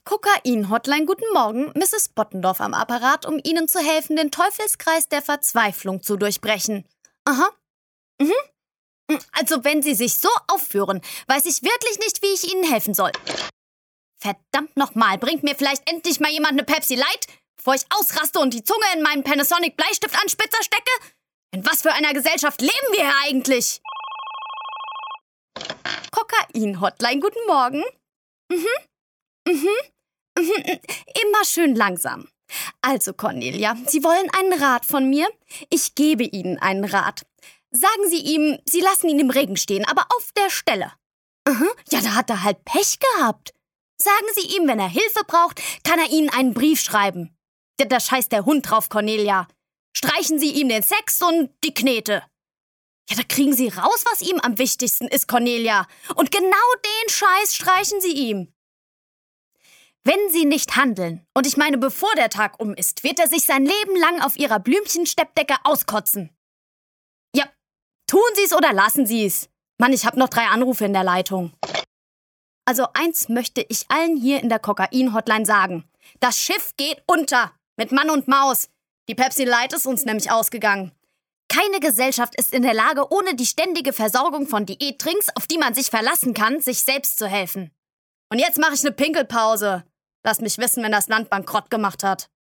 Kokain-Hotline, guten Morgen. Mrs. Bottendorf am Apparat, um Ihnen zu helfen, den Teufelskreis der Verzweiflung zu durchbrechen. Aha. Also, wenn Sie sich so aufführen, weiß ich wirklich nicht, wie ich Ihnen helfen soll. Verdammt nochmal, bringt mir vielleicht endlich mal jemand eine Pepsi Light, bevor ich ausraste und die Zunge in meinen Panasonic Bleistiftanspitzer stecke? In was für einer Gesellschaft leben wir hier eigentlich? Kokain-Hotline, guten Morgen. Immer schön langsam. Also, Cornelia, Sie wollen einen Rat von mir? Ich gebe Ihnen einen Rat. Sagen Sie ihm, Sie lassen ihn im Regen stehen, aber auf der Stelle. Ja, da hat er halt Pech gehabt. Sagen Sie ihm, wenn er Hilfe braucht, kann er Ihnen einen Brief schreiben. Da scheißt der Hund drauf, Cornelia. Streichen Sie ihm den Sex und die Knete. Ja, da kriegen Sie raus, was ihm am wichtigsten ist, Cornelia. Und genau den Scheiß streichen Sie ihm. Wenn Sie nicht handeln, und ich meine, bevor der Tag um ist, wird er sich sein Leben lang auf Ihrer Blümchensteppdecke auskotzen. Ja, tun Sie es oder lassen Sie es. Mann, ich habe noch 3 Anrufe in der Leitung. Also eins möchte ich allen hier in der Kokain-Hotline sagen. Das Schiff geht unter, mit Mann und Maus. Die Pepsi Light ist uns nämlich ausgegangen. Keine Gesellschaft ist in der Lage, ohne die ständige Versorgung von Diätdrinks, auf die man sich verlassen kann, sich selbst zu helfen. Und jetzt mache ich eine Pinkelpause. Lasst mich wissen, wenn das Land bankrott gemacht hat.